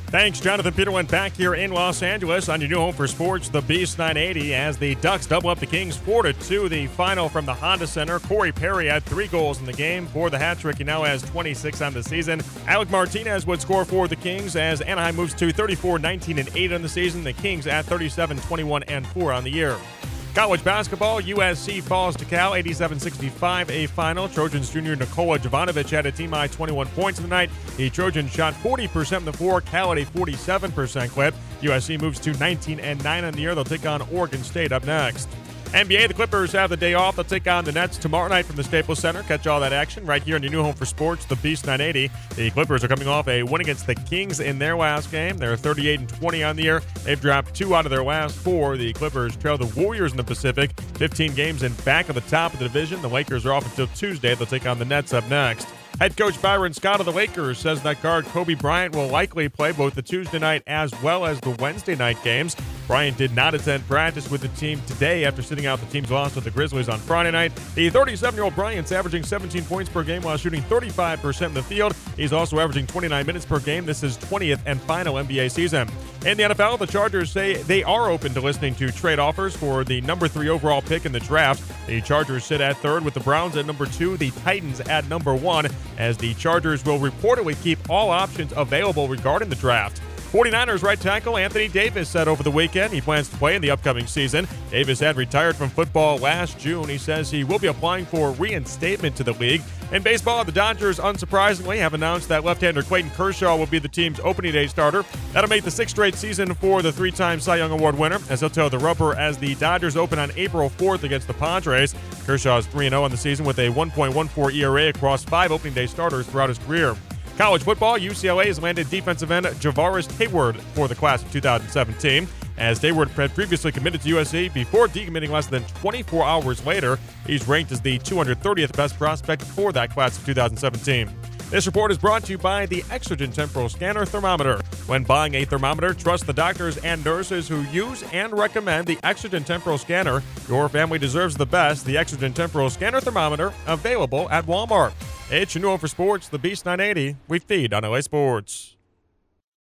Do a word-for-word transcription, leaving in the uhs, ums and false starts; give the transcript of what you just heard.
Thanks, Jonathan Peterlin, back here in Los Angeles on your new home for sports, the Beast nine eighty, as the Ducks double up the Kings four to two. The final from the Honda Center. Corey Perry had three goals in the game for the hat trick. He now has twenty-six on the season. Alec Martinez would score for the Kings as Anaheim moves to thirty-four, nineteen, and eight on the season. The Kings at thirty-seven, twenty-one, and four on the year. College basketball, U S C falls to Cal, eighty-seven sixty-five, a final. Trojans junior Nikola Jovanovic had a team-high twenty-one points in the night. The Trojans shot forty percent from the floor, Cal at a forty-seven percent clip. U S C moves to nineteen and nine on the year. They'll take on Oregon State up next. N B A, the Clippers have the day off. They'll take on the Nets tomorrow night from the Staples Center. Catch all that action right here in your new home for sports, the Beast nine eighty. The Clippers are coming off a win against the Kings in their last game. They're thirty-eight and twenty on the year. They've dropped two out of their last four. The Clippers trail the Warriors in the Pacific, fifteen games in back of the top of the division. The Lakers are off until Tuesday. They'll take on the Nets up next. Head coach Byron Scott of the Lakers says that guard Kobe Bryant will likely play both the Tuesday night as well as the Wednesday night games. Bryant did not attend practice with the team today after sitting out the team's loss with the Grizzlies on Friday night. The thirty-seven-year-old Bryant's averaging seventeen points per game while shooting thirty-five percent in the field. He's also averaging twenty-nine minutes per game. This is twentieth and final N B A season. In the N F L, the Chargers say they are open to listening to trade offers for the number three overall pick in the draft. The Chargers sit at third with the Browns at number two, the Titans at number one, as the Chargers will reportedly keep all options available regarding the draft. forty-niners right tackle Anthony Davis said over the weekend he plans to play in the upcoming season. Davis had retired from football last June. He says he will be applying for reinstatement to the league. In baseball, the Dodgers, unsurprisingly, have announced that left-hander Clayton Kershaw will be the team's opening day starter. That'll make the sixth straight season for the three-time Cy Young Award winner, as he'll toe the rubber as the Dodgers open on April fourth against the Padres. Kershaw is three and oh on the season with a one point one four E R A across five opening day starters throughout his career. College football, U C L A has landed defensive end Javaris Hayward for the class of two thousand seventeen. As Hayward had previously committed to U S C before decommitting less than twenty-four hours later, he's ranked as the two hundred thirtieth best prospect for that class of two thousand seventeen. This report is brought to you by the Exergen Temporal Scanner Thermometer. When buying a thermometer, trust the doctors and nurses who use and recommend the Exergen Temporal Scanner. Your family deserves the best. The Exergen Temporal Scanner Thermometer, available at Walmart. It's your new home for sports, the Beast nine eighty. We feed on L A Sports.